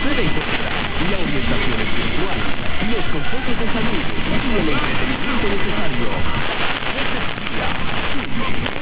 Usted encuentra la orientación espiritual, los consejos de salud y el entretenimiento necesario.